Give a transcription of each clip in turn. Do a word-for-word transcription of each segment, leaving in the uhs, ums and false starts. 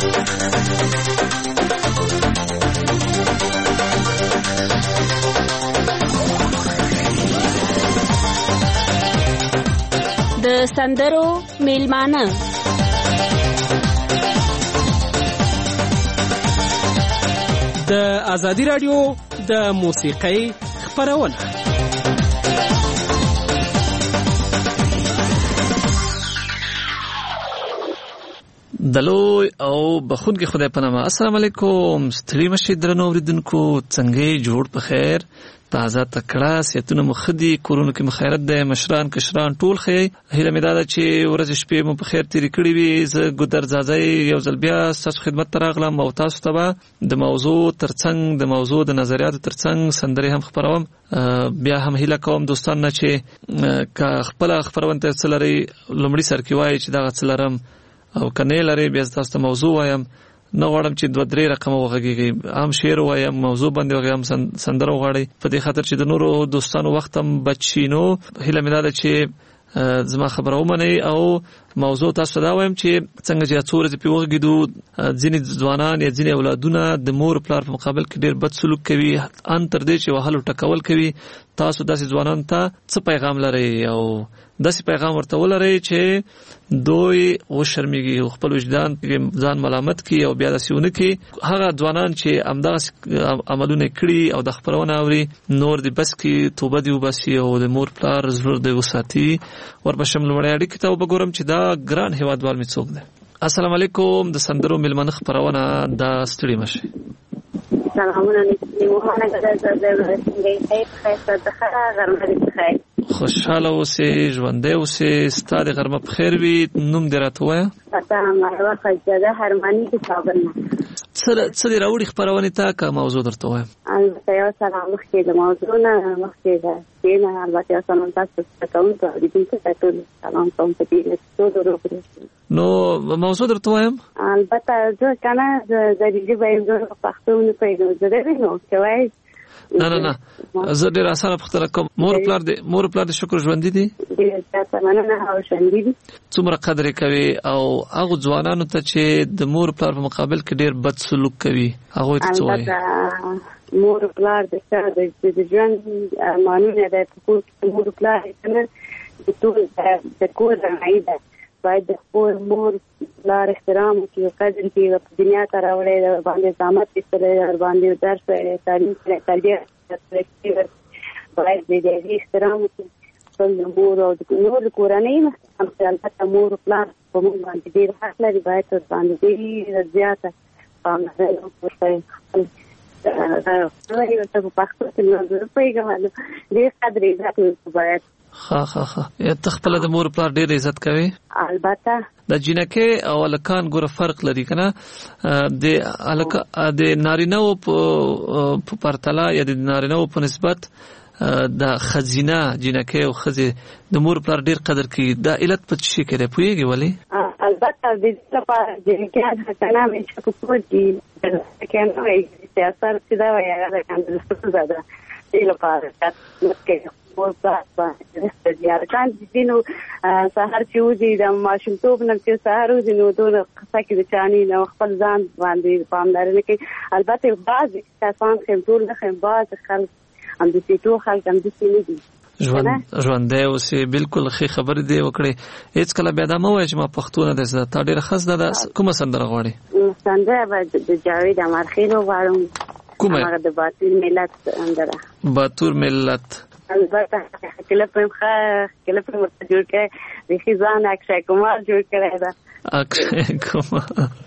د سندرو میلمانه د ازادي رادیو د موسیقۍ خپرونه. دلوی او بخون کې خدای په نامه. السلام علیکم. ستړي مشي درنو اوریدونکو، څنګه جوړ په خیر، تازه تکړه، صحتونه مو خدي، کورونو کې مخیرت ده، مشران کشران ټول خیر. هیله مې ده چې ورځ شپې مو په خیر تیرې کړې وي. زه ګودر زازی یو ځل بیا ستاسو خدمت ته راغلم او تاسو ته به د موضوع ترڅنګ د موضوع د نظریاتو ترڅنګ سندرې هم خپروم. بیا هم هیله کوم دوستان نه چې که خپل خپرونه ته څه لري لومړی سر کې وایي چې دغه څه لرم، او کنه لري بیا تاسو ته موضوع وایم. نه غواړم چې دوه درې رقم وغږیږي، هم شعر وایم، موضوع باندې وایم، سندره وغواړي، په دې خاطر چې د نورو دوستانو وخت هم بچینو. هیله مې ده چې زما خبره ومنئ او موضوع تاسو دا وایم چې څنګه چې څو ورځې په وغږیدو ځینې ځوانان یا ځینې اولادونه د مور پلار په مقابل کې ډېر بد سلوک کوي، ان تر دې چې وهلو ټکول کوي. تاسو داسې ځوانانو ته څه پیغام لرئ او داسې پیغام ورته ولرئ چې دوی وشرمېږي او خپل وجدان ځان ملامت کړي او بیا داسې ونه کړي. هغه ځوانان چې همدغسې عملونه کړي او د خپرونه اوري، نور دې بس کړي، توبه دې وباسي او د مور پلار زړه دې وساتي. ورپسې لومړی اړیکې ته وګورم چې دا ګران هېوادوال مې څوک دی. السلام علیکم. د سندرو میلمانه خپرونه د ستړي مشي. سلامونه نیمونه ګرځه د څنګه خیر د خیر غرمه دې خیر. خوشاله اوسې، ژوندی اوسې، ستا د غرمه په خیر وي. نوم دې راته ووایه. فتح مروه خزاده هرمانی د کابل نه. څه دې راوړي خپرونې ته که موضوع درته وایم؟ البته یو سلام مخکې د موضوع نه مخکې د دې نه البته یو سلام تاسو ته کوم ته اوریدونکو ته ټول سلام کوم په دې څو ورو. نو موضوع درته وایم؟ البته زه کنه د دې باندې د پښتو نه پیدا زده نو کوي. نه نه نه زه ډېر اسانه پوښتنه کوم. مور پلار دې مور پلار دې شکر ژوندي دي؟ ډېر مننه او ژوندي دي. څومره قدر کوي او هغه ځوانانو ته چې د مور پلار په مقابل کې ډېر بد سلوک کوي هغه ته څه وایي؟ مور پلار د څه د ژوند ارمانونه د کور مور پلار څنګه د ټول د کور رڼایي ده، باید د خپل مور پلار احترام وکړي او قدر کړي. په دنیا ته راوړی د باندې زحمت ایستلی، در باندې درس ویلی، تعلیم کړی، تربیه کړی، باید د دې احترام وکړي. خپل د مور او د نور کورنۍ نه البته مور پلار په موږ باندې ډېر حق لري، باید ورته باندې ډېره زیاته پاملرنه وکړي. ورته په پښتو کې نو پوهېږم ډېر قدر عزت مې باید. ښه ښه ښه. ته خپله د مور پلار ډېر عزت کوې؟ البته. د جینکې او هلکان ګوره فرق لري که نه. د نارینه‌و په پرتله یا د نارینه‌و په نسبت د ښځینه جینکې او ښځې د مور پلار ډېر قدر کوي. دا علت په څه شي کې دی پوهېږې ولې؟ البته د دې لپاره جینکیان حسنه مې چې په کور کې کې نه وایي سیاست چې دا وایي هغه د کاندلستو ده دې لپاره چې مور پلار باندې زیارکان دي. نو سهار چې وځي د ماشومتوب نه چې سهار وځي نو دونه قصه کې د چاني نه خپل ځان باندې پاملرنه کوي. البته بعضې کسان ښیم ټول نه ښیم، بعضې خلک همداسې ټول خلک همداسې نه دي. ژوندی اوسې. بالکل ښې خبرې دې وکړې. هېڅکله بیا دا مه وایه چې ما پښتو نه ده زده. تا ډېره ښه زده ده. کومه سندره غواړې؟ سندره به د جاوید امرخیل وغواړم. کومه؟ هغه د باتور ملت سندره. باتور ملت. البته کلپ هم ښه کلپ هم ورته جوړ کړی، بیخي ځان اکشی کمار جوړ کړی ده. اکشی کمار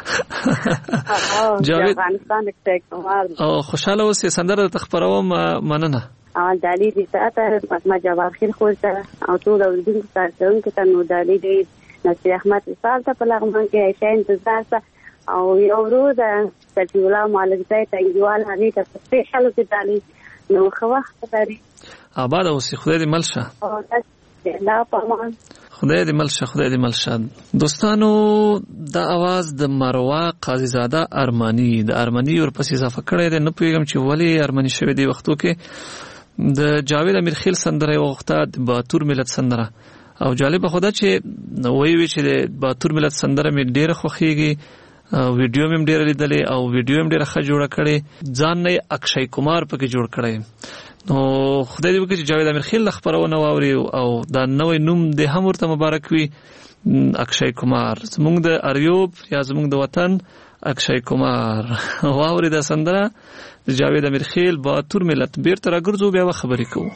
جاوید افغانستان اکشی کمار. او خوشحاله اوسې. سندره درته خپروم. مننه. دالي دې ساته محمد جواب خیر خور ته او ټول اوریدونکو ته ته نو دالي دې نصیر احمد وصال ته په لغمان کې عایشه انتظار ته او یو ورو د سفي الله مالک ځای ته انډیوال هغې ته په سپېشلو کې دالي نو ښه وخت لري. آباد اوسې. خدای دې مل شه. الله پامان. خدای دې مل شه. خدای دې مل شه. دوستانو دا आवाज د مروه قاضي زاده ارمانی د ارمانی ورپسې اضافه کړی دی. نه پوهېږم چې ولې ارمانی شوی دی وختو کې. د جاوید امیرخیل سندره یې وغوښته، د باتور ملت سندره. او جالبه خو ده چې وایي وي چې د باتور ملت سندره مې ډېره خوښېږي ویډیو مې ډېر لیدلې او ویډیو مې ډېر ښه جوړه کړې. ځان نه اکشای کمار پکې جوړ کړی. نو خدای دې وکړي چې جاوید امیرخیل خبرونه واوري او دا نوې نوم دې هم ورته مبارک وي. اکشای کمار زموږ د اریوب یا زموږ د وطن اکشای کمار واوري دا سندره جاوید امیرخیل باتور ملت. بیرته راګرځو بیا به خبرې کوو.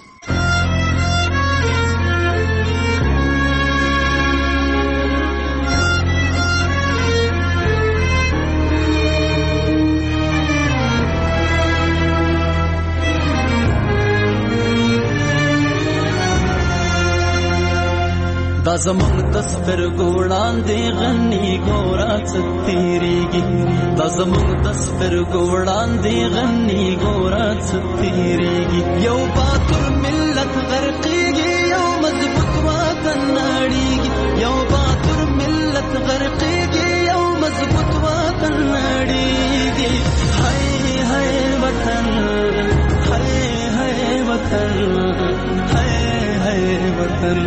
دا زمونږ د سترګو وړاندې غني ګوره څه تېرېږي. دا زمونږ د سترګو وړاندې غني ګوره څه تېرېږي. یو باتور ملت غرقېږي، یو مضبوط وطن نړېږي. یو باتور ملت غرقېږي، یو مضبوط وطن نړېږي. هاي هاي وطن، هاي هاي وطن، هاي هاي وطن،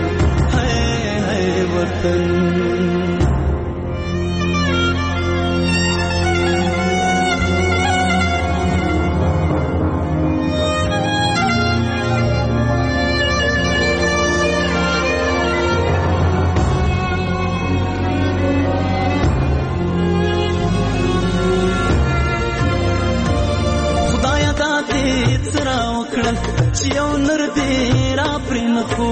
وطن. خدایا دا دې څرا وکړل چې یو نر دې را پرې نه خو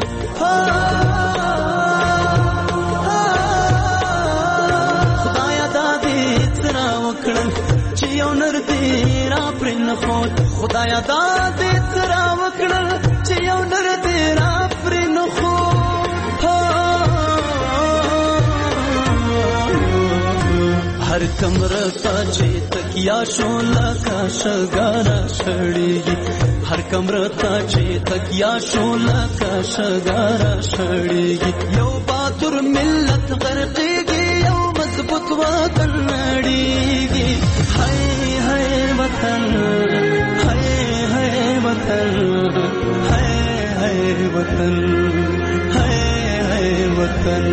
چې یو نر دې را پرې نه خود. خدایا دا دې څرا وکړل چې یو نر دې را پرې نه خود. هر کمره ته چې تکیا شو لکه شګاره شړېږي. هر کمره ته چې تکیا شو لکه شګاره شړېږي. یو باتور ملت غرقېږي، یو مضبوط وطن نړېږي. هاي هاي وطن، هاي هاي وطن، هاي هاي وطن، هاي هاي وطن.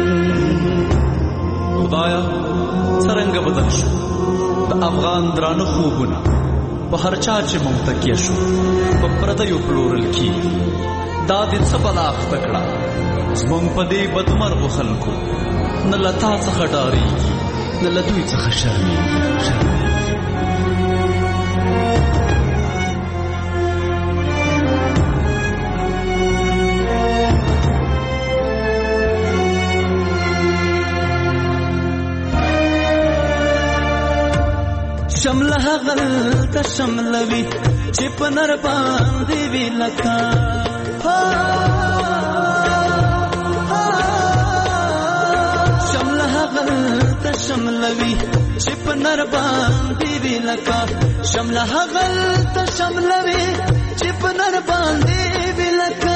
خدایا څرنګه بدل شو د افغان درانه خوبونه په هر چا چې مونږ تکیه شو په پردیو پلورل کېږي. دا دې څه بلا اخته کړه زمونږ په دې بدمرغو خلکو. نه له تا څخه ډارېږي، نه له دوی څخه شرمېږي. شمله هغل ته شملوي چې په نر باندې وي لکه. شمله هغل ته شملوي چې په نر باندې وي لکه. شمله هغل ته شملوي چې په نر باندې وي لکه.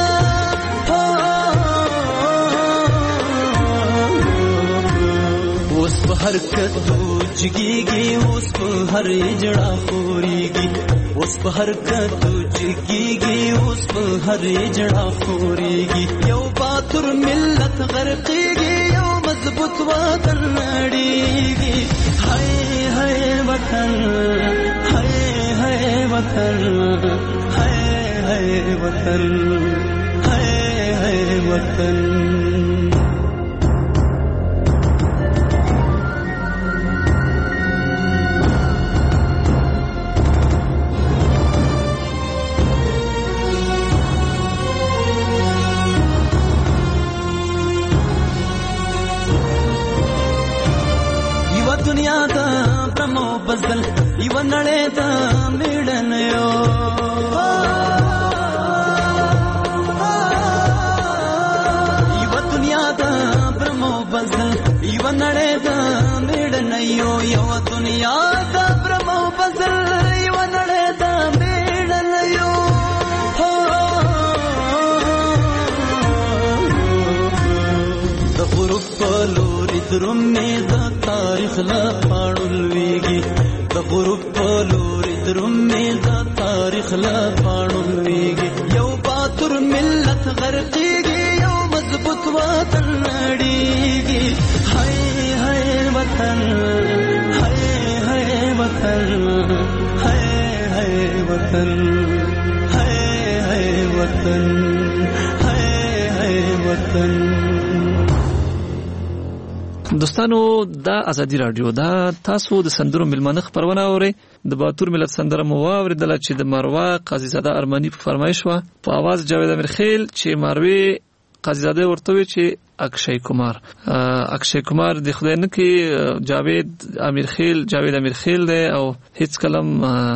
اوس په هر کدو جګېږي، اوس په هر جړه خورېږي. اوس په هر کدو جګېږي، اوس په هر جړه خورېږي. یو باتور ملت غرقېږي، یو مضبوط وطن نړېږي. هاي هاي وطن، هاي هاي وطن، هاي هاي وطن، هاي هاي وطن. دنیا دا برمو بزل یو نړۍ دا میړنیو. یو دنیا دا برمو بزل یو نړۍ دا میړنیو. یو دنیا دا برمو بزل یو نړۍ دا میړنیو. د غروب په لوري درومې د تاریخ لا پاڼو لویږي. د غروب په لوري درومې د تاریخ لا پاڼو لویږي. یو باتور ملت غرقېږي، یو مضبوط وطن نړېږي. هاي هاي وطن، وطن هاي هاي وطن. دوستانو دا ازادي رادیو دا تاسو د سندرو ملمنه خبرونه اوري د باتور ملت سندره مو واوریدله چې د مروه قاضي زاده ارمانی په فرمایش و په आवाज جاوید امیرخیل چې مروه قاضي زاده ورته وی چې اکشای کمار اکشای کمار د خدای نه کې جاوید امیرخیل جاوید امیرخیل دی او هیڅ کلم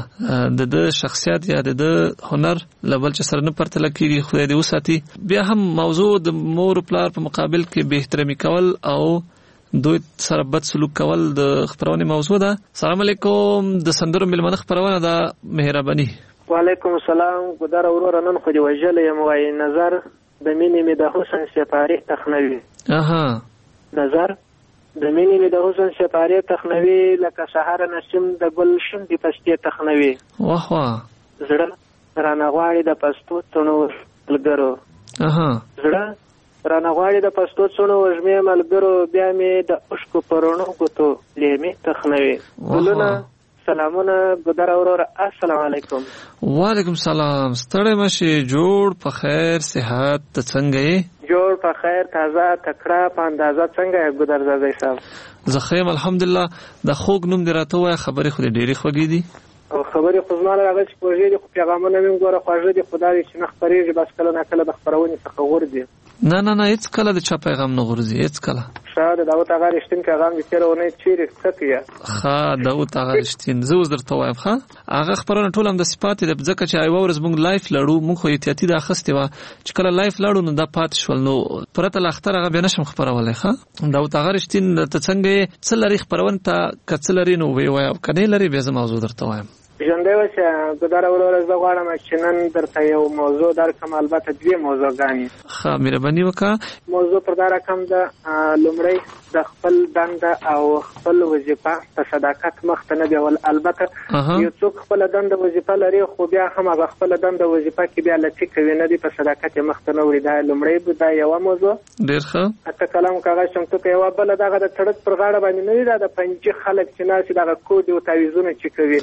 د د شخصیت یا د هنر لبل چې سره نه پرتل کیږي خدای دې وساتي. بیا هم موضوع د مور پلار په مقابل کې به احترامي کول او دوی سره بد سلوک کول د خبرونه موضوع ده. السلام علیکم د سندرو ملمنه خبرونه ده مهرباني. وعلیکم السلام ګدار اورور نن خو دی وجل یم وای نظر د مینې می د حسن سپاری تخنوي. اها نظر د مینې می د حسن سپاری تخنوي لکه سحر نسیم د گل شوندې پستې تخنوي. واه واه زړه رانه غواړي د پستو تونو لګرو. اها زړه رانه غواړي د پستو څونو وژمې ملګرو بیا مې د عشقو پرونو ګوتو لیمې تخنوي. ګلونه سلامونه ګدار اورور السلام علیکم. وعلیکم السلام. ستړی مشي جوړ په خیر صحت څنګه یې؟ جوړ په خیر تازه تکړه په اندازه څنګه یې ګدار زادی صاحب؟ زه خیم الحمدلله. د خوږ نوم دې راته وایه خبرې خو دې ډېرې خوږې دي او خبرې خو زما راغلی چې پروژې دي خو پیغامونه مې ګوره خواږه دي خو دا دی چې نه خپرېږي بس کله نه کله د خپرونې څخه غورځي. نه نه نه هیڅ کله د چا پیغام نه غورځي هیڅ کله. ښه د داود اغا رښتین پیغام دې تېره اونۍ چیرې څه کړی؟ ښه داود اغا رښتین زه اوس درته وایم. ښه هغه خبرونه ټول هم د صفات دي ځکه چې یوه ورځ موږ لایف لړو موږ خو احتیاطي دا اخیستې وه چې کله لایف لړو نو دا پاتې شول نو پرته له اختر هغه بیا نشم خپرولی. ښه داود اغا رښتین ته څنګه یې څه لري خپرونې ته که څه لري نو ویې وایه که نه لري بیا زه موضوع درته وایم. ژوندی اوسه ګدار اورور زه غواړم چې نن درته یو موضوع درکړم البته دوې موضوعګانې. ښه مهرباني وکړه. موضوع پر دا رقم ده لومړی د خپل دنده او خپل وظیفه په صداقت مخته نه بیول. البته یو څوک خپله دنده وظیفه لري خو بیا هم هغه خپله دنده وظیفه کې بیا لټي کوي نه دي په صداقت یې مخته نه وړي. دا لومړی دا یوه موضوع. ډېر ښه. اته کلم کاغذ چمتو که یوه بله دغه د سړک پر غاړه باندې نه وي دا د پنجي خلک چې ناستي دغه کود او تعویضونه چې کوي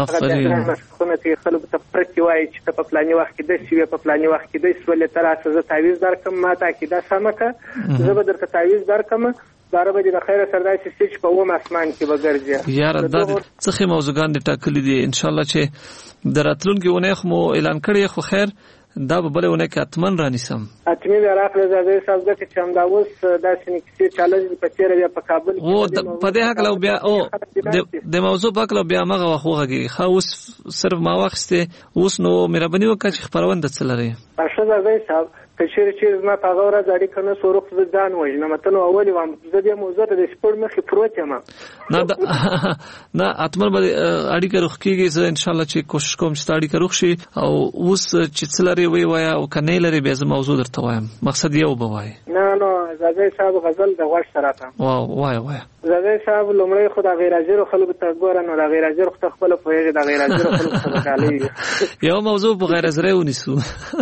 خونه کې خلکو ته پرتې وایي چې ته په فلاني وخت کې داسې وې په فلاني وخت کې داسې ولې ته راسه زه تعویض درکړم ما ته عقیده سمه کړه زه به درته تعویض درکړم داره به دې د خیره سره داسې شي چې په اووم اسمان کې به ګرځي. یاره دا څه ښې موضوعګان دې ټاکلي دي انشاءالله چې د راتلونکي اونۍ خو مو اعلان کړی خو خیر دا به بلې اونۍ کې حتما رانیسم. حتمي بیا راغلی زادی صاحب ځکه چې همدا اوس داسې کیسې چالنج په تېره بیا په کابل کې او په دې هکله بیا او د موضوع په هکله بیا هماغه وخت وغږېږي. ښه اوس صرف ما واخیستې اوس نو مهرباني وکړه چې خپرونه څه لرئ؟ ښه زادی صاحب که چیرې چې زما په هغه ورځ اړیکه نه سو روغ زه ځان وژنم ته نو اولې وم زه دې موضوع ته د سپور مخې پروت یم. نه حتما به اړیکه روغ کېږي. زه انشاءالله چې کوشش کوم چې ستا اړیکه روغ شي او اوس چې څه لرې ویې وایه او که نه لرې بیا زه موضوع درته وایم. مقصد یو به وایې. نه نو زادی صاحب غزل د غوږ سره ته وایه وایه. زادی صاحب لومړی خو د غیرحاضرو خلکو ته ګوره نو د غیرحاضرو خو ته خپله پوهېږې د غیرحاضرو خلکو ته به ډالۍ یوه موضوع په غیرحاضرۍ ونیسو.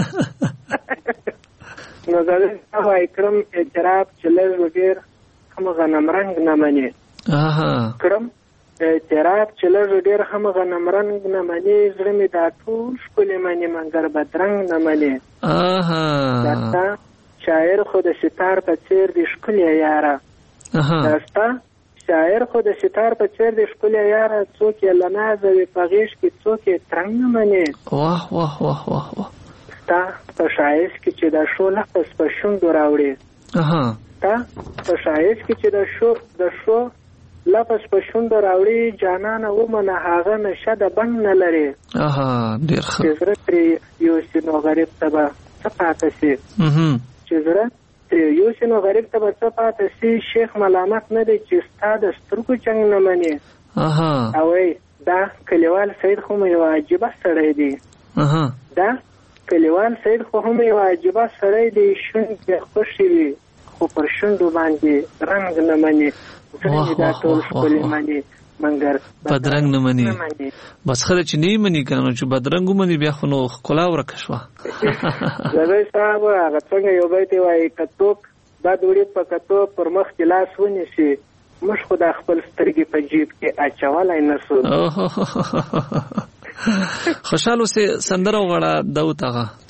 نو زادی صاحب وایي کړم اعتراف چې لږ ډېر هم غنمرنګ نه منې. کړم اعتراف چې لږ ډېر هم غنمرنګ نه منې زړه مې دا ټول ښکلې منې مګر بدرنګ نه منې. درته شاعر خو د ستار په څېر دې ښکلې یاره درسته شاعر خو د ستار په څېر دې ښکلې یاره څوک یې له نازه وي په غېږ کې څوک یې ترنګ نه منې. واه واه واه واه واه تا په ښایست کې چې د شو لفظ په شونډو راوړې تا په ښایست کې چې د شو د شو لفظ په شونډو راوړې جانانه ومنه هغه نشه د بنګ نه لرې. ډېر ښه. چې زړه ترې یوسي نو غریب ته به څه پاته سي چې زړه ترې یوسي نو غریب ته به څه پاته سي. شیخ ملامت نه دی چې ستا د سترګو جنګ نه منې. او دا کلیوال سید خو مې یوه عجیبه سړی دی. دا کلیوال سید خو هم یو عجیبه سړی دی شونډې خوشې وي خو پر شونډو باندې رنګ نه منې. زړه دا ټول ښکلې منې مګر بدرنګ نه منې. بس ښه ده چې نه یې منې که نه چې بدرنګ ومنې بیا خو نو ښکلا ورکه شوه. زادی صاحب هغه څنګه یو بیت یې وایي که څوک بد وړي په کتو پر مخ کې لاس ونیسي موږ خو دا خپل سترګې په جیب کې اچولی نه سو. خوشحال اوسې سندره وغواړه داود اغا.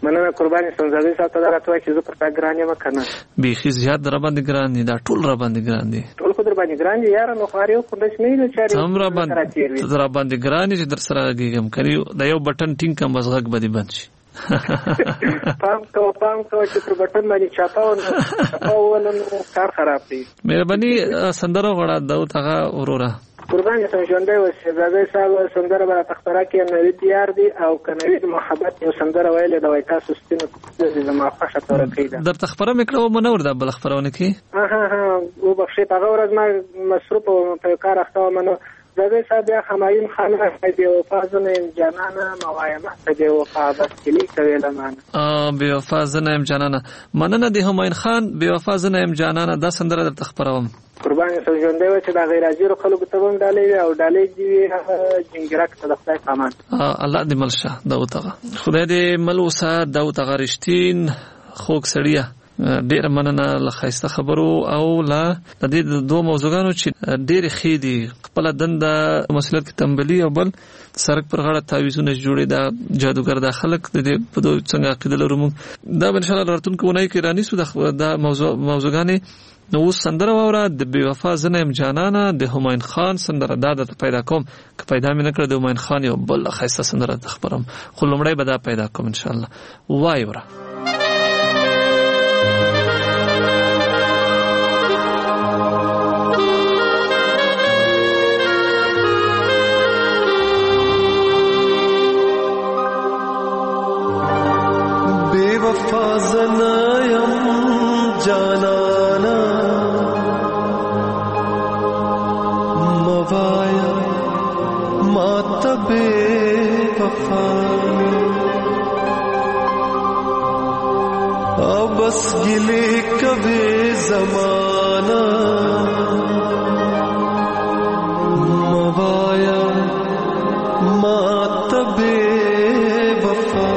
مننه قرباني سنځوي ساته دا راته چې زه پر تا ګران یم کنه بیخي زیات در باندې ګران دي دا ټول را باندې ګران دي ټول خو در باندې ګران دي یار نو خاري او خدای نه نه چاري هم را باندې در باندې ګران دي چې در سره لګیږم کړي دا یو بٹن ټینګ کم مزغک بدی بند شي پام کو پام کو چې پر بٹن باندې چاپاو نو چاپاو نو کار خراب دي مهرباني سندره غواړه دا تاغه وروره قربان سم ژوندې وسه زاده صاحب سندره به تختره کې نوې دیار دي او کنوې محبت یو سندره ویلې دا وای تاسو ستنه د ما خوښه تور کېده در تخبره میکړو منور دا بل خبرونه کې ها ها ها او بخښه هغه ورځ ما مصروف په کار اخته منو زاده صاحب یا همایون خان دی وفا زنه جانانه موایمه دی وفا بس کلی کوي لمانه ا بی وفا زنه جانانه مننه دی همایون خان بی وفا زنه جانانه دا سندره در تخبروم قربان سم ژوندې و چې دا غیر حاضر خلکو ته هم ډالې او ډالې دی جنګرک ته د خدای پامان الله دې ملشه دا وتغه خدای دې ملوسه دا وتغه رښتین خوږ سړیا ډیر مننه لخصه خبرو او لا د دې دوه موضوعانو چې ډیر خېدي خپل دنده مسلک تنبلی او بل سرک پر غاړه تعویذونه جوړې دا جادوګر د خلک د په دوه څنګه عقیده لرم دا ان شاء الله راتونکو ونای کې رانی سو دا موضوع موضوعانه نو سندره وره د بی وفا زنه جانانه د همایون خان سندره دا د پیدا کوم که پیدا مې نکړه د همایون خان یو بل خاصه سندره تخبرم خو لمړی به دا پیدا کوم ان شاء الله وای وره بی وفا زنه جانانا موایا مات بے وفا بس گلے کبھی زمانہ موایا مات بے وفا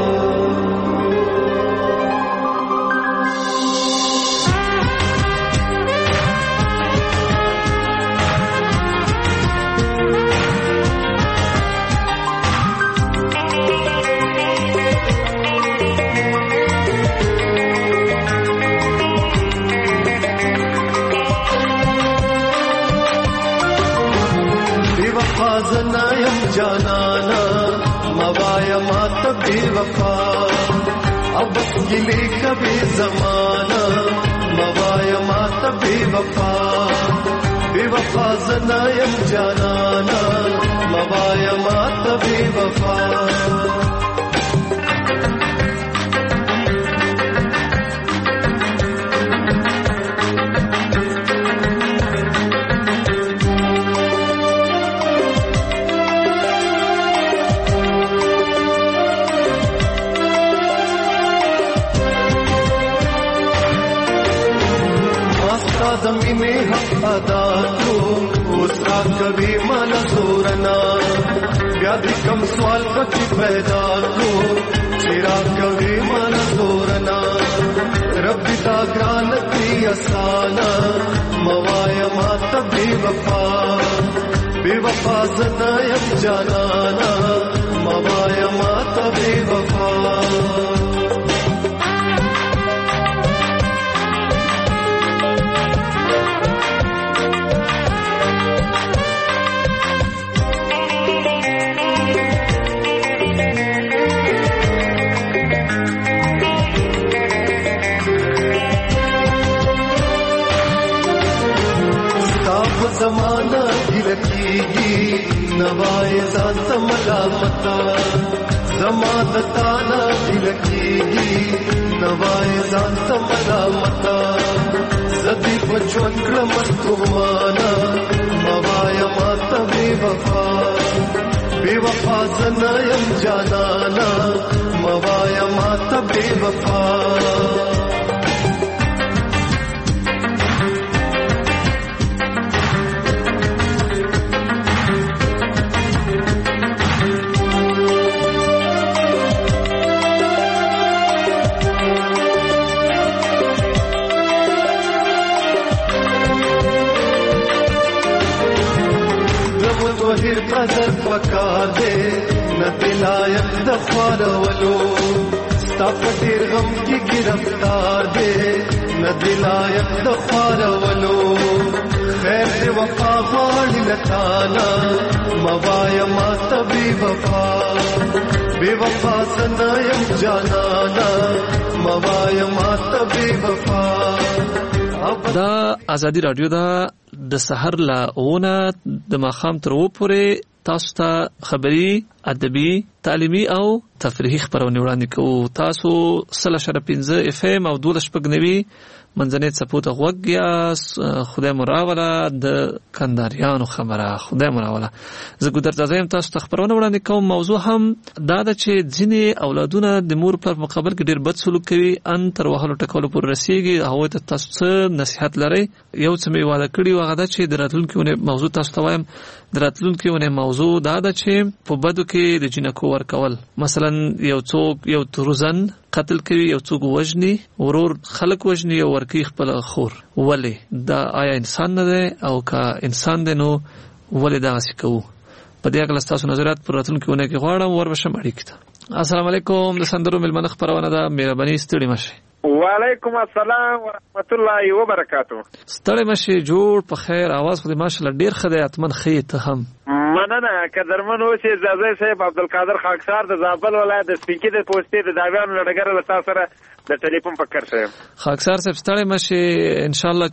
زنایم جانانا موایا مات بے وفا اب گلی کبھی زمانہ موایا مات بے وفا بے وفا زنایم جانانا موایا مات بے وفا زمینه حق ادا کړو اوس را کوي مال سورنا بیا دې کوم سوال پکې پیدا کړو چې را کوي مال سورنا رب تا ګران کی اسانا موایا مات بے وفا بے وفا زنایم جانانا موایا مات بے وفا زمانہ گرکیگی نوائے ذات ملامتا زمانتانا گرکیگی نوائے ذات ملامتا زدی بچون کرمتومانا موایا مات بے وفا بے وفا زنایم جانانا موایا مات بے وفا قدر پکا دے نہ دلایت دفار ولو ستاپتیر غم کی گرفتار دے ندی لائق دخار ولو خیر دے وفا غاڑی لتانا موایا ما تبی وفا بے وفا سنایم جانانا موایا ما تبی وفا. دا ازادي رادیو دا د سحر لا اونه د ماخام تر و پورې تاسو ته خبري ادبي تعلیمي او تفریحي خبرونه وړاندې کوو. تاسو سل شر پنځه اف ام او دوه شپږنوي منځنۍ سپوته غوږیا خدای مراوله د کنداریانو خبره خدای مراوله. زه ګودر تازه تاسو ته خبرونه وړاندې کوم. موضوع هم دا ده چې ځینې اولادونه د مور پر مقابل کې ډیر بد سلوک کوي ان تر وهلو ټکولو پورې رسیږي. هغه ته تاسو څه نصيحت لرئ؟ یو څه می واده کړی و هغه دا چې د راتلونکي موضوع تاسو ته وایم. د راتلونکي موضوع دا ده چې په بدو کې د جنکو ورکول، مثلا یو څوک یو تروزن قتل کوي، یو څوک وژني، ورور خلک وژني او ورکی خپل خور. ولې دا آیا انسان نه دی؟ او که انسان دی نو ولې دغسې کوو؟ په دې اړه ستاسو نظریات پر راتلونکي اونۍ کې غواړم. وربشم اړیکې ته. السلام علیکم. د سندرو مېلمنه خپرونه ده، مهرباني ستړي مشئ. وعلیکم السلام ورحمت الله وبرکاتو. ستړي مشئ، جوړ په خیر. اواز خو دې ماشاءالله ډیر ښه دی، اتمن ښه ته هم مننه. قدرمن اوسې زازی صاحب عبدالقادر خاکسار د زابل ولایت د سپینکي د پوستې د داویانو له ډګره له تاسو سره د ټلیفون په کار شم. خاکسار صاحب ستړي مشئ، ان شاء الله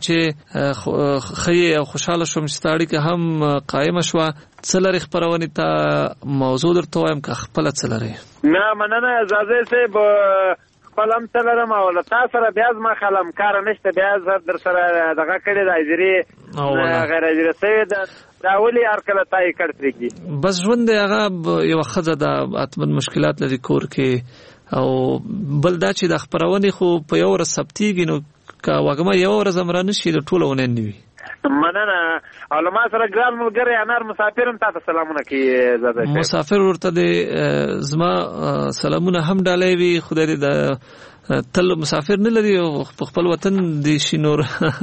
چې خې او خوشاله شوم چې ستړي که هم قائم شوه. څه لري خبرونې ته موضوع درته وایم که خپله څه لري؟ نه مننه زازی صاحب، خپل هم څه لرم او له تا سره بیا زما خلم کار نشته. بیا زه در سره دغه کړې د اجرې غیر اجرې سوې ده، دا ولې هر کله تا یې کړ پرېږدي. بس ژوند دی، هغه یوه ښځه ده، اتمن مشکلات لري کور کې. او بل دا چې د خپرونې خو په یو ورځ ثبتېږي، نو که وږمه یوه ورځ هم رانشي د ټوله اونۍ نه وي. مننه. او له ما سره ګران ملګری انار مسافر هم تا ته سلامونه کوي. زاده مسافر ورته د زما سلامونه هم ډالۍ وي. خدای دې د تل مسافر نه لري او خپل وطن دې شي نور.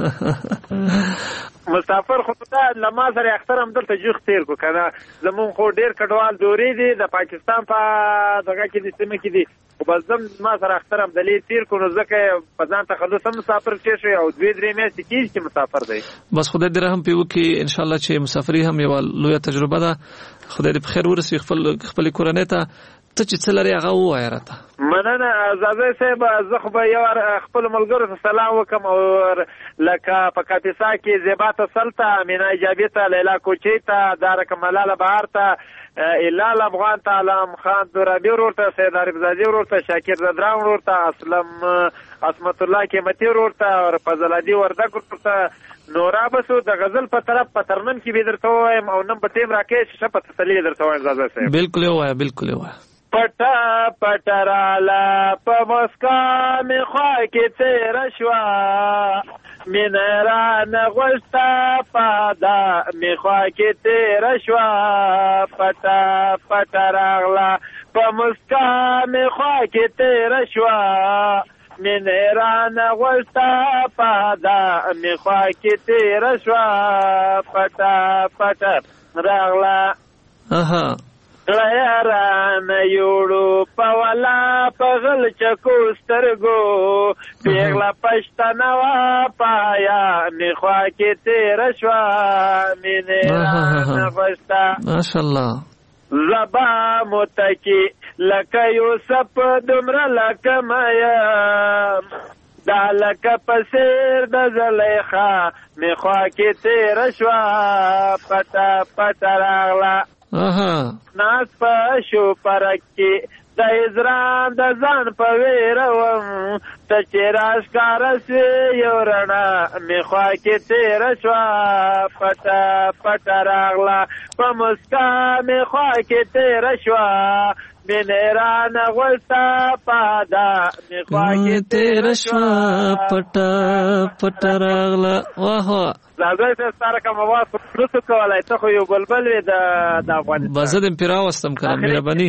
مسافر خو ته له ما سره اختر هم دلته جوخ تیر کو کنه. زمون خو ډیر کډوال دوري دي د پاکستان په دغه کې د سیمه کې دي، خو بس زم ما سره اختر هم دلې تیر کو، نو ځکه په ځان تخلص هم مسافر کې شي او دوی درې میاشتې کېږي چې مسافر دی. بس خدای دې رحم پې وکړي ان شاء الله چې مسافري هم یوه لویه تجربه ده. خدای دې په خیر ورسوي خپل خپلې کورنۍ ته. ته چې څه لرې هغه ووایه راته. مننه زازی صاحب، زه خو به یو خپلو ملګرو ته سلام وکړم، او لکه په کاپیسا کې زیبا ته سلته، امینا ایجابي ته، لیلا کوچۍ ته، دارک ملاله بهار ته، الال افغان ته، علام خان دورابي ورور ته، سید عارف زادي ورور ته، شاکر زدران ورور ته، اسلم عصمت الله قیمتي ورور ته، او فضل عدي وردګ ورور ته. نورا بسو د غزل په طرف په ترنم کې به درته وایم، او نن په ټیم راکې چې په تسلي درته وایم زازی صاحب. بالکل یې ووایه، بالکل یې ووایه. پټه پټه راله په مسکا مې خوا کې تېره شوه، مینه رانه غوښته پاده مې خوا کې تېره شوه. پټه پټه راغله په مسکا مې خوا کې تېره شوه، مینه رانه غوښته پاده مې خوا کې تېره شوه. پټه پټه راغله اها غیران یوړو پولا پغل چکو سترګو، پیغلا پښتنه وا پایا میخوا کې تیر شوا، مینه رانه غوښته ماشاءالله زبا متکی لکه یوسف دمره لکه مایا، دا لکه پسیر د زلیخا میخوا کې تیر شوا. پټه پټه راغله ناس په شو پرکی د ازران د ځان په ویروم، ته چې راښکاره سوې یو رڼا مې خوا کې تېره شوه. پټه پټه راغله په مسکا مې خوا کې تېره شوه، مینې رانه غوښته پاده مې خوا کې تېره شوه. پټه پټه راغله. واه واه زازی صاحب سره کوم اواز نسو کولی، ته خو یو بلبل وې د افغانستان. به زه دې پرې راوستم که نه. مهرباني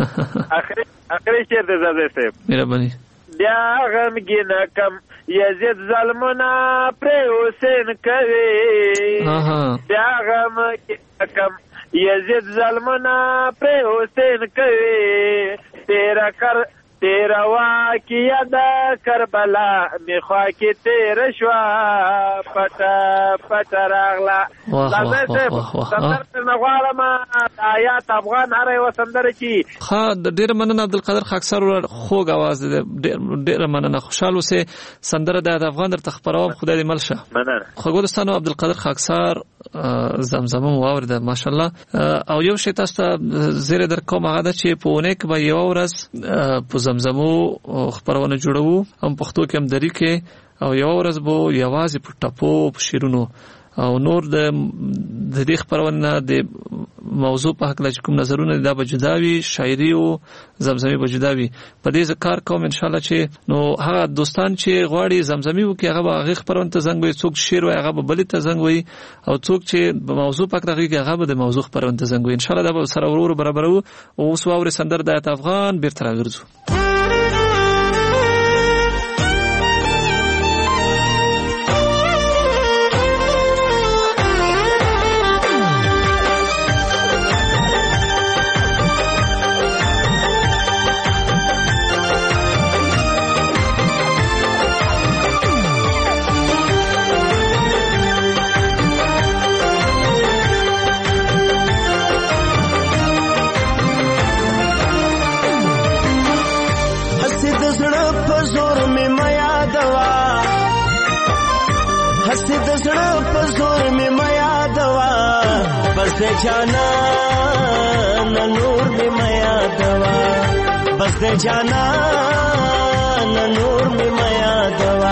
اخري شعر دی زازی صاحب. مهرباني. بیا غمګینه کم یزید ظلمونه پرې حسین کوي، بیا غمګینه کم یزید ظلمونه پرې حسین کوي، تیره کر تیروا کیا د کربلا میخوا کې تیر شوا پټ پټ راغلا لازم سندر نغواړم آیات افغان هر یو سندر کی ها د ډیر مننه عبدالقادر خاکسار خوږ आवाज دې ډیر مننه خوشاله اوسه سندر د افغان در تخبروم خدای دې ملشه مننه خوږ دوستانو عبدالقادر خاکسار زمزمه واورده ماشاءالله او یو شی تاسو ته زیره در کوم هغه چې په ونه کې به یو ورځ په زمزمو خبرونه جوړو هم پښتو کې هم دري کې او یو ورځ به یوازې په ټاپو په شیرونو او نور د د دې خبرونه د موضوع په حق لږ کوم نظرونه دا به جداوي شاعري او زمزمي به جداوي په دې ذکر کوم ان شاء الله چې نو هغه دوستان چې غواړي زمزمي وکي هغه هغه خبرونه ته زنګ وي څوک شعر وي هغه به بل ته زنګ وي او څوک چې په موضوع په حق راغی هغه به د موضوع خبرونه ته زنګ وي ان شاء الله دا به سره ورور برابرو او اوس واوري سندر د افغان بیرته راګرځو दे जाना न नूर में माया दवा बस दे जाना न नूर में माया दवा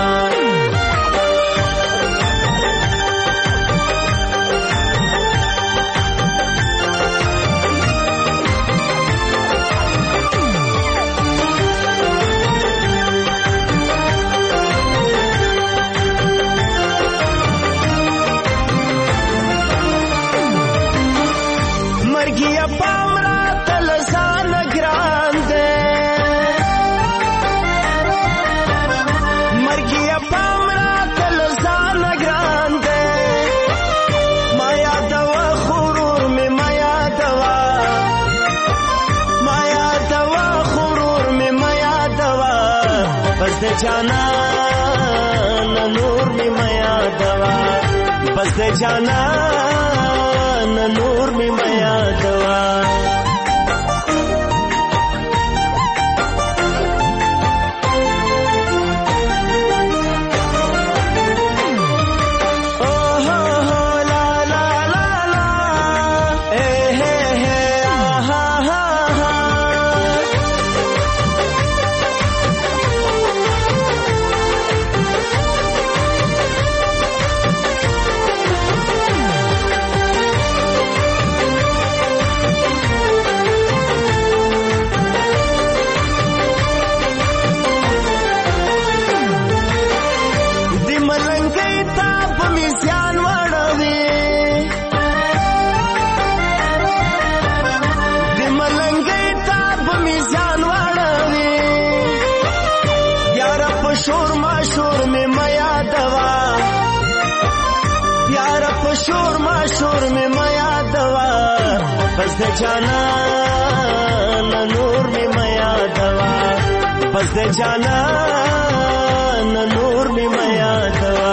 जाना न नूर में माया दवा बस दे जाना न नूर में माया दवा शोर माशोर में माया दवा बस दे जाना न नूर में माया दवा बस दे जाना न नूर में माया दवा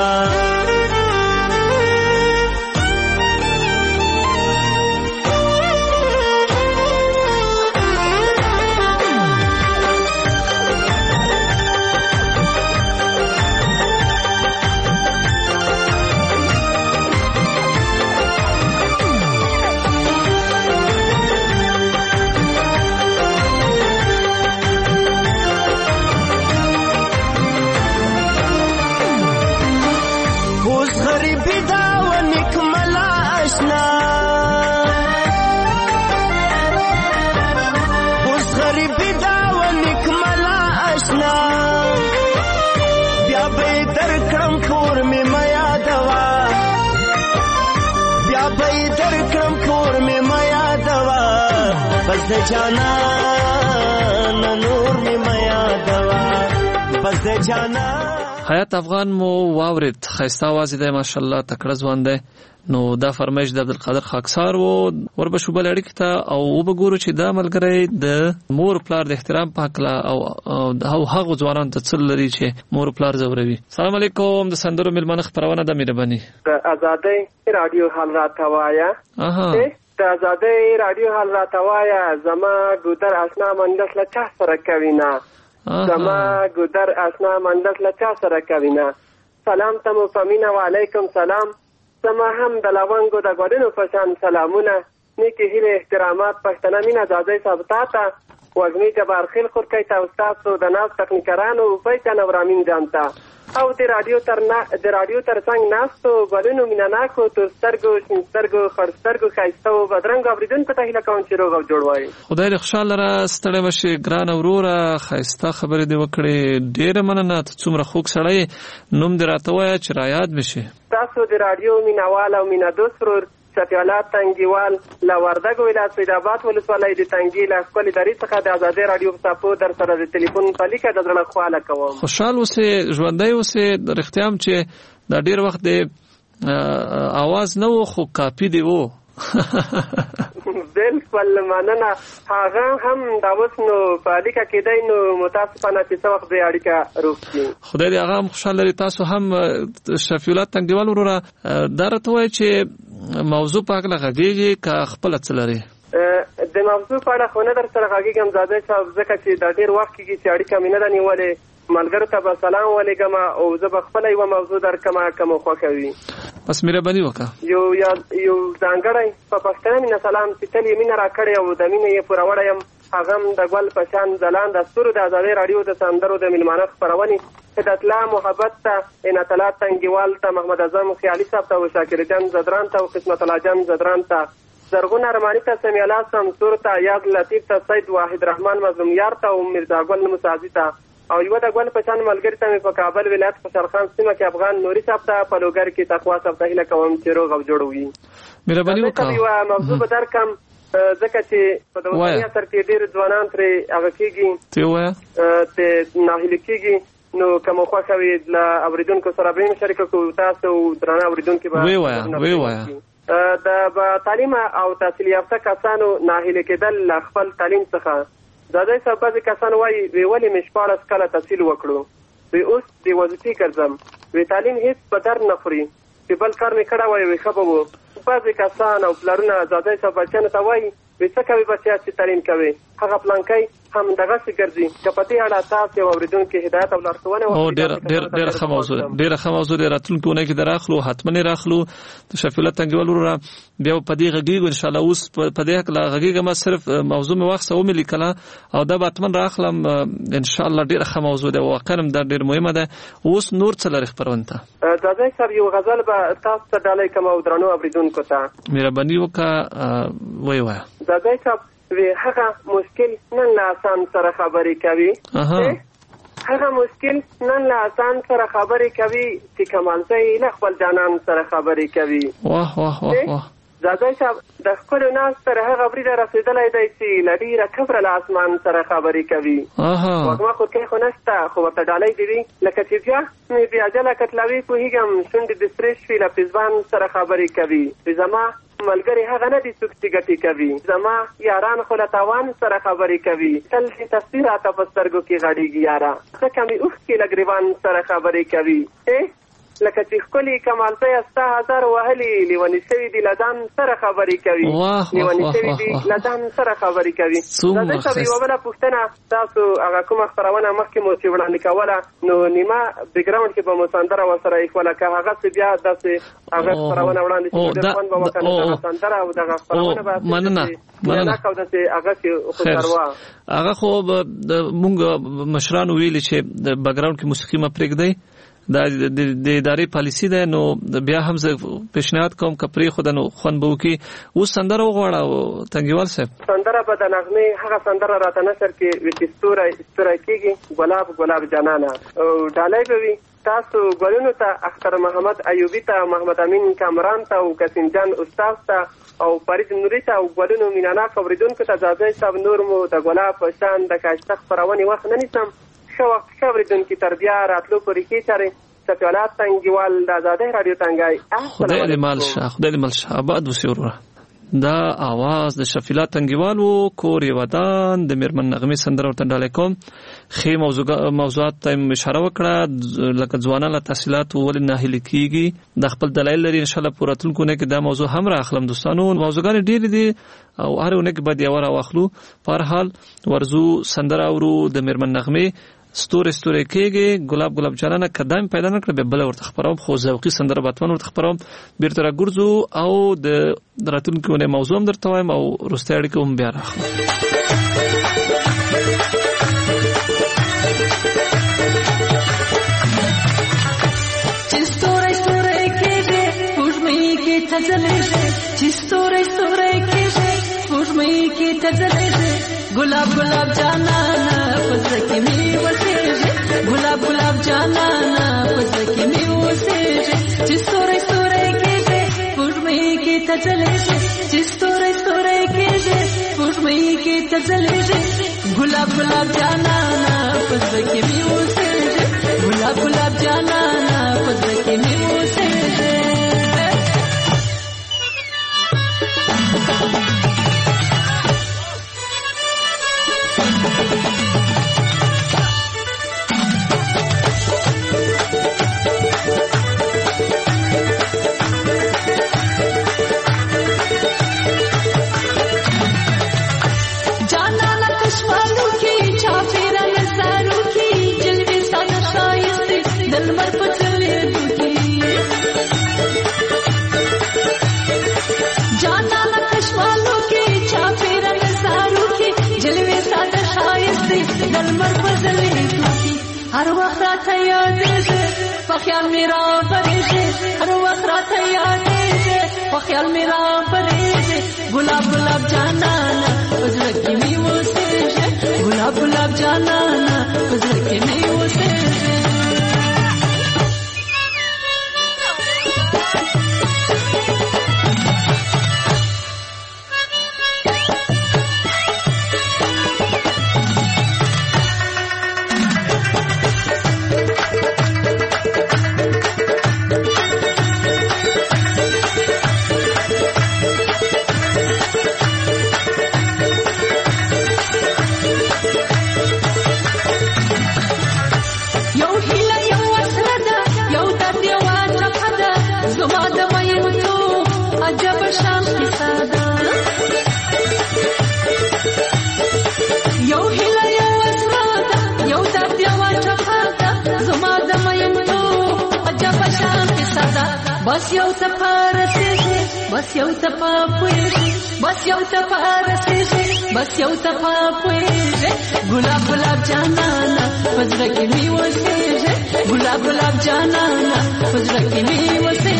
बस दे जाना न नूर में माया दवा बस दे जाना حیات افغان مو واورید خیسته आवाज دی ماشاءالله تکړه ځوان دی نو دا فرمایش د عبدالقادر خاکسار وو وربشو بل اړیکه ته او وګورو چې دا ملګری د مور پلار د احترام په حق او او هغه ځوانان ته څل لري چې مور پلار زوروي. السلام علیکم د سندرو ملمنه خبرونه د مهرباني د ازادۍ رادیو حال راتوایا اها د ازادۍ رادیو حال راتوایا زما ګودر آشنا منډس له چا سره کوینا زما ګودر آشنا منډس له چا سره کوینا سلام تمو پمینا وعلیکم سلام زما هم د لونګو د ګوډونو په شان سلامونه نیکی هیله احترامات پښتنه مینا ازادۍ صاحب تاته وګنی جبار خیل خور کوي تاسو د ناس تکنیکرانو په چانه ورامین جانتا او د رادیو تر نه د رادیو تر څنګ ناستو ګوډونو مینا ناکو تر سترګو سترګو خړ سترګو خایستو بدرنګ اوریدونکو ته هیله کوم چې روغ او جوړ وای. خدای دې خوشاله را ستړی وشي ګران وروره خایسته خبرې دې وکړې ډېر مننه ته څومره خوږ سړی نوم دې راته وایه چې را یاد مشي. تاسو د رادیو مینوال او مینا دوست ورور شفیعالله تنګیوال له وردګ ولایت سید آباد ولسوالۍ د تنګي له ښکلې درې څخه د ازادۍ رادیو په صفو در سره د ټلیفون په لیکه د زړه خواله کوم. خوشحال اوسې ژوندی اوسې رښتیا هم چې دا ډېر وخت د اواز نه و خو کاپي دی و بالکل مننه هغه هم دا اوس نو په اړیکه کې دی نو متاسفانه چې څه وخت دی اړیکه روک شي. خدای دې هغه هم خوشحال لري. تاسو هم شفیع الله تنګیوال وروره دا راته وایي چې موضوع په هکله غږېږي که خپله څه لري؟ د موضوع په اړه خو نه در سره غږېږم زاده صاحب ځکه چې دا ډېر وخت کېږي چې اړیکه مې نه ده نیولې ملګرو ته به سلام ولېږم او زه به خپله یوه موضوع درکړم که مو خوښه وي. بس مهرباني وکړه. یو یو ځانګړی په پښتنه مینه سلام چې تل یې مینه راکړې او د مینې یې پوره وړی یم هغه هم د ګل په شان ځلان د ستورو د ازادۍ راډیو د سندرو د میلمانه خپرونې هدایتالله محبت ته عنایت الله تنګیوال ته محمد اعظم خیالي صاحب ته او شاکر جان زدران ته او قسمت الله جان زدران ته زرغون ارماني ته سمیع الله شمسور ته یاد لطیف ته سید واحد رحمان مظلوم یار ته او مرزا ګل مساعدي ته او یو د ګل په شان ملګری ته مې په کابل ولایت خوشحالخان سیمه کې افغان نوري صاحب ته په لوګر کې تقوا صاحب ته هیله کوم چې روغ او جوړ وي. مهرباني وکړه. یوه موضوع به درکړم ځکه چې په دولتي اثر کې ډېر ځوانان ترې هغه کېږي ته ناهیلي کېږي نو که مو خوښه وي له اورېدونکو سره به یې شریکه کړو تاسو درانه اورېدونکي به ویې وایه ویې وایه د با تعلیم او تحصیل یافته کسانو ناهیلي کېدل له خپل تعلیم څخه زاده صاحب بعضې کسان وایي وی ولې مې شپاړس کاله تحصیل وکړو وی اوس د وظیفې ګرځم وی تعلیم هېڅ په در نه خوري چې بل کار مې کړی وای وی ښه به و. بعضې کسان او پلرونه زاده صاحب بچیانو ته وایي وی څه کوي بچیا چې تعلیم کوي هغه پلانکی هم دغسې ګرځي که په دې اړه تاسو یو اورېدونکي هدایت او لارښوونه وکړئ. ډېره ښه موضوع ده ډېره ښه موضوع ده. راتلونکي اونۍ کې د راخلو حتما یې راخلو د شفیع الله تنګیوال وروره بیا په دې غږېږو انشاءالله. اوس په دې هکله غږېږم صرف موضوع مې واخیسته ومې لیکله او دا به حتما راخلم انشاءالله. ډېره ښه موضوع ده واقعا هم دا ډېر مهمه ده. اوس نور څه لري خپرونه ته؟ دادی صاحب یو غزل به تاسو ته ډالۍ کوم او درنو اورېدونکو ته مهرباني وکړه ویې وایه. دادی صاحب وی هغه مشکل نن له آسان سره خبرې کوي هغه مشکل نن له آسان سره خبرې کوي چې کمالزی له خپل جانان سره خبرې کوي. واه واه واه واه دادی صاحب د ښکلو ناز تر هغه بریده رسېدلی دی چې له ډېره کبره له اسمان سره خبرې کوي. وږمه خورکۍ خو نشته خو ورته ډالۍ دې وي لکه چې بیا مې بیا جله کتلاوي پوهېږم شونډې د سرې شوي له پېزبان سره خبرې کوي. زما ملګری هغه نه دي څوک چې ګټې کوي زما یاران خو له تاوان سره خبرې کوي تل دې تصویر راته په سترګو کې غړېږي یاره ځکه مې اوښکې له ګریوان سره خبرې کوي. لکه چې ښکلي کمالزی ستا هزار وهلي لیوني شوي دي له ځان سره خبرې کوي لیوني شوي دي له ځان سره خبرې کوي. دا دلته یوه بله پوښتنه تاسو هغه کومه خپرونه مخکې مو چې وړاندې کوله نو نیمه بیکګراونډ کې به مو سندره ورسره ایښوله که هغسې بیا داسې هغه خپرونه وړاندې شي ډېر خوند به وکړه نو دغه سندره او دغه خپرونه به مننه مننه او داسې هغسې خو سروا هغه خو مونږ مشرانو ویلي چې د بیکګراونډ کې موسیقي مه پرېږدئ دا د ادارې پالیسي ده نو بیا هم زه پیشنهاد کوم که پرېښوده نو خوند به وکړي. اوس سندره وغواړه تنګیوال صاحب. سندره به د نغمې هغه سندره راته نشر کې وي چې ستوری ستوری کېږي ګلاب ګلاب جانانه او ډالۍ به وي تاسو ګلونو ته اختر محمد ایوبي ته محمد امین کامران ته او قسیم جان استاد ته او فرید نوري ته او ګلونو میناناک اورېدونکو ته ځاځی صاحب نور مو د ګلاب په شان د ښایسته خپرونې وخت نه نیسم ښه وخت ښه اورېدونکي تر بیا راتلو پورې کې چارې سفیالات تنګیوال د ازادۍ راډیو تنګای خدای دې مال شه خدای دې مال شه آباد اوسې وروره. دا आवाज د شفیلا تنګیوال وو کور یې ودان د میرمن نغمې سندره ورته ډالۍ کوم. ښې موضوعات ته اشاره وکړه لکه ځوانان له تحصیلاتو ولې ناهیلي کېږي د خپل دلایل لري. انشاءالله په راتلونکو اونۍ کې دا موضوع هم رااخلم دوستانو. موضوعګانې ډېرې دي او هر اونۍ کې باید یوه راواخلو. په هر حال ورځو سندره اورو د میرمن نغمې ستوري ستوري کېږي ګلاب ګلاب جانانه قدم پیدا نکړه به بل ورته خبروم خو ذوقي سندره باتون ورته خبروم بیرته راګرځو او د راتلونکو اونۍ موضوع هم درته وایم او وروستۍ اړیکه هم بیا راخلو. गुलाब गुलाब जानाना पसकी में वसेजे गुलाब गुलाब जानाना पसकी में वसेजे जिस तोरे तोरे के जे पुष्मे के तचले जे जिस तोरे तोरे के जे पुष्मे के तचले जे गुलाब गुलाब जानाना पसकी में वसेजे गुलाब गुलाब जानाना पसकी में वसेजे. हर वक्त रात याद है ख्याल मेरा परे से हर वक्त रात याद है ख्याल मेरा परे से गुलाब गुलाब जानाना उजर की मी वो से गुलाब गुलाब जानाना उजर की मी वो से. बस यौ तफारसे बस यौ तफापुए बस यौ तफारसे बस यौ तफापुए गुलाब गुलाब जानाना फजर की नीव से गुलाब गुलाब जानाना फजर की नीव से.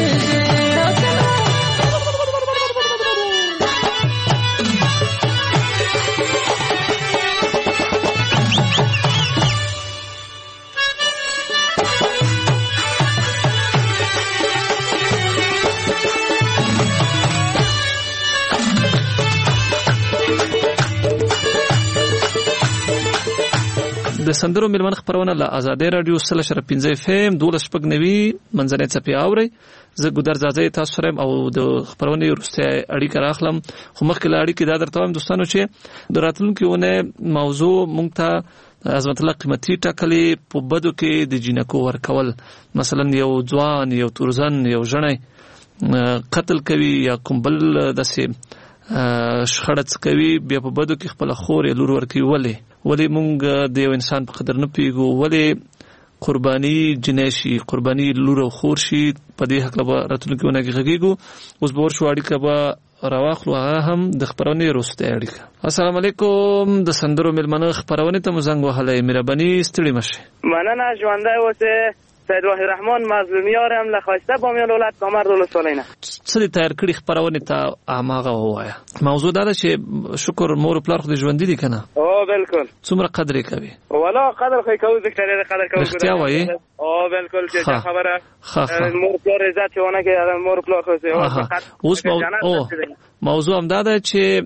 د سندرو ملمن خبرونه له آزادۍ رادیو سل شر پنځه اف ام دولس شپږ نوي منځنۍ چپی اوري. زه ګودر زازي تاسو سره او د خبرونه وروسته اړیکه راخلم خو مخکې له اړیکې دا درته وایم دوستانو چې د راتلونکي ونه موضوع مونږ ته عظمت الله قیمتي ټاکلي په بدو کې د جنکو ورکول مثلا یو ځوان یو تورزن یو ژړی قتل کوي یا کوم بل داسې شخړه کوي بیا په بدو کې خپل خور یا لور ورکوي ولې ولې مونږ د یو انسان په قدر نه پیږو ولې قرباني جنشي قرباني لور او خور شي په دې حق له راتلونکي ونه کې غږیږو. اوس به ورشو اړیکه به راواخلو هغه هم د خبرونې وروسته اړیکه. السلام علیکم د سندرو ملمنه خبرونه ته مزنګ وهلې مهرباني ستړي مشه. مننه ژوندۍ اوسه سید وحید رحمان مظلومیارم لخواسته بامیان ولایت کامر دولسالینه. څه دې تیار کړی خبرونه ته اماغه وایا موضوع دا ده چې شکر مور پلار خو دې ژوند دي کنه؟ او بالکل. څومره قدر کوي؟ ولا قدر خو کوي ذکر دې قدر کوي. اختیا وایي؟ او بالکل چې خبره مور پلار عزت چونه کې مور پلار خو اوس او موضوع هم دا ده چې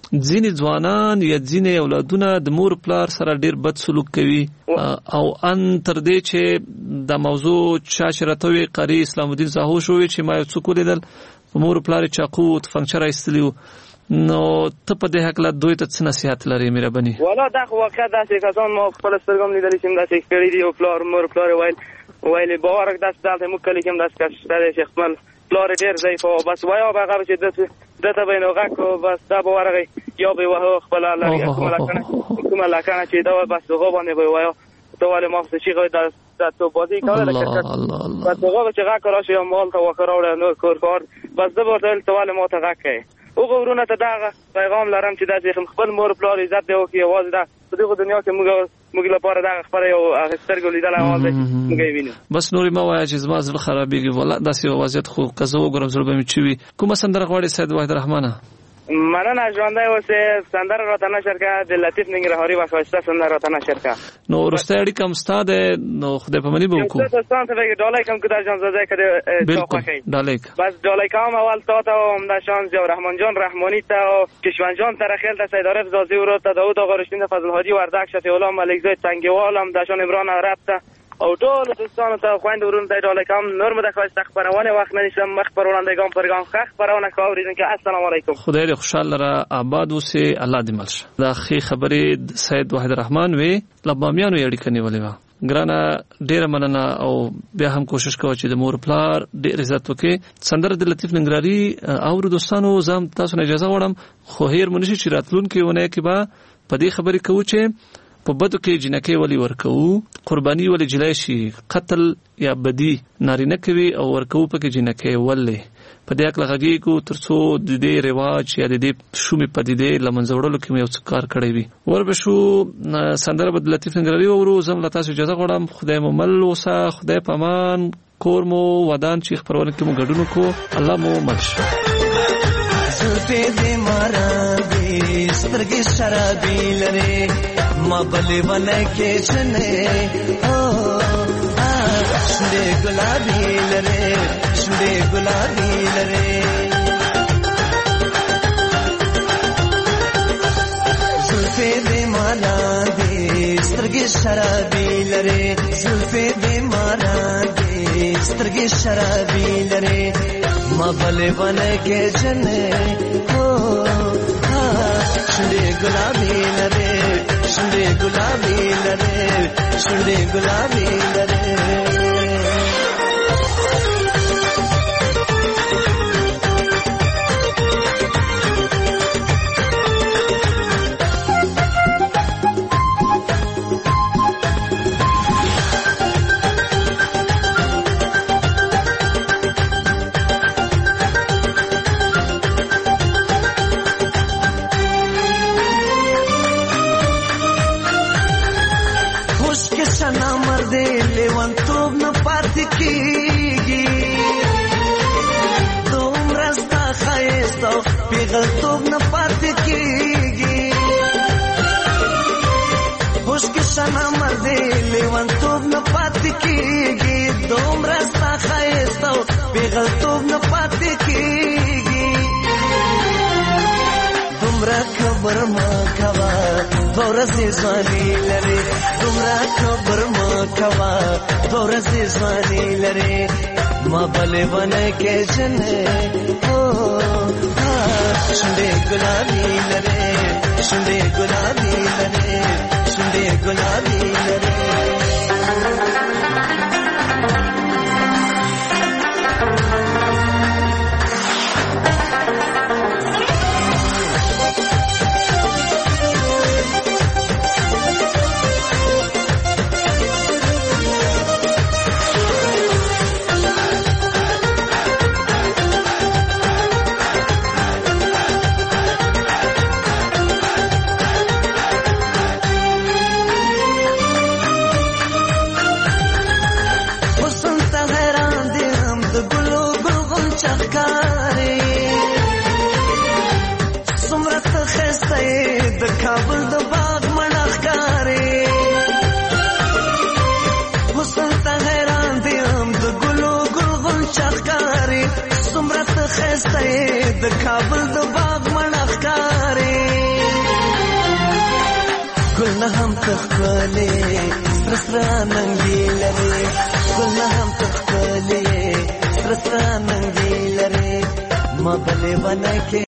ځینې ځوانان یا ځینې اولادونه د مور پلار سره ډیر بد سلوک کوي او ان تر دې چې د موضوع چا چې راته وی قاری اسلام الدین زاهو شوی چې ما یو څوک ولیدل مور پلار چاقو فنکچر ایستلیو نو ته په دې حق لا دوی ته څه نصيحت لري مهرباني والا دا واقعا دا چې کسان ما خپل سترګم لیدل چې دا چې کړی دی او پلار مور پلار وایي وایي باورک داس دالته مو کلی کوم داس کښته چې خپل پلار ډیر ضعیف او بس وایو هغه چې دته دته بینو غاکو بس دا باورغه یا به واه خپل لري کومه لکنه کومه لکنه چې دا بس هغه باندې وایو ته ولې ما څه شي غوډه دا ته بازی کوله لکه بس هغه چې غاکو راشي مال ته وکړاوله نو کور کار بس دا ورته ته ولې ما ته غاکه او غوړونه ته دا پیغام لرم چې دا چې خپل مور پلار عزت دی او کې आवाज دا په دغه دنیا کې موږ موږ لپاره دا خبره یو سترګو لیدل आवाज موږ وینو بس نورې ما وایي چې زما زړه خرابېږي والله داسې وضعیت خو کزو وګورم زړه به مې چوي کومه سندره غواړي سید وحید الرحمن مننه ژوندۍ اوسې سندره راته نشر کړه د لطیف ننګرهاري و ښایسته سندره راته نشر کړه نو وروستی اړیکه هم ستا دی نو خدای پاماني به وکړو دوستان ته به ډالۍ کوم که دا جانزاده که د بالکل ډالۍ بس ډالۍ کوم اول تا ته و همدا شان ضیاء الرحمن جان رحمانی ته و کشمن جان ترخیل ته سید عارف زازی ورو ته داود آقا رشدین ته فضل حاجی وردک شفیع الله ملکزی تنگیوال همدا شان عمران عرب ته او ټول دوستانو ته خویندو ورونو ته ډالۍ کوم نور مو د ښایسته خپرونې وخت نه نیسم مخ پر وړاندې ګام پر ګام ښه خپرونه کوه اورېدونکي السلام علیکم خدای دې خوشحاله لره آباد اوسې الله دې مل شه دا ښې خبرې سید وحید الرحمن وې له بامیانو یې اړیکه نیولې وه ګرانه ډیره مننه او بیا هم کوشش کوه چې د مور پلار ډېر عزت وکړي سندره د لطیف ننګرهاري اورو دوستانو زه هم تاسو نه اجازه غواړم خو هیر مو نشي چې راتلونکې اونۍ کې به په دې خبرې کوو چې په بدو کې جنکې ولی ورکوو قرباني ولی جلای شي قتل یا بدی نارینه کوي او ورکوو پکې جنکې ولې په دې اکل غږیږو ترڅو د دې رواج یا د دې شومې پدیدې لمنځه وړلو کې یو څه کار کړی وي وربشو سندره بد لطیف ننګرهاري ورو زم له تاسو اجازه غواړم خدای مو مل اوسه خدای پامان کور مو ودان چې خبرونه کې مو ګډون کو الله مو مل شه زلفې دې مارا دې سترګې شرابي لري ما بلې ونه کې شنه او شنه ګلابي لري شنه ګلابي لري زلفې دې مارا دې سترګې شرابي لري زلفې دې مارا دې سترګې شرابي لري ما بلې ونه کې شنه او شنه ګلابي لري شنه ګلابي لري شنه ګلابي لري غلطوب نه پاتې کېږي خوش کې شنه مرده لیونتوب نه پاتې کېږي دومره ستا ښایسته او بې غلطوب نه پاتې کېږي دومره کبر مه کوه دوه ورځې ځواني لرې دومره کبر مه کوه دوه ورځې ځواني لرې ما بلې ونه کې جنې شنده گلابی لرے شنده گلابی لرے شنده گلابی لرے کابل د باغ منخکارې حسن ته حیران دي هم د ګلو ګل غنچه ښکارې څومره ته ښایسته یې د کابل د باغ منخکارې نه هم تخکلې سرسره ننګې لري ګل نه هم تخکلې سرسره ننګې لري ما بلې ونه کې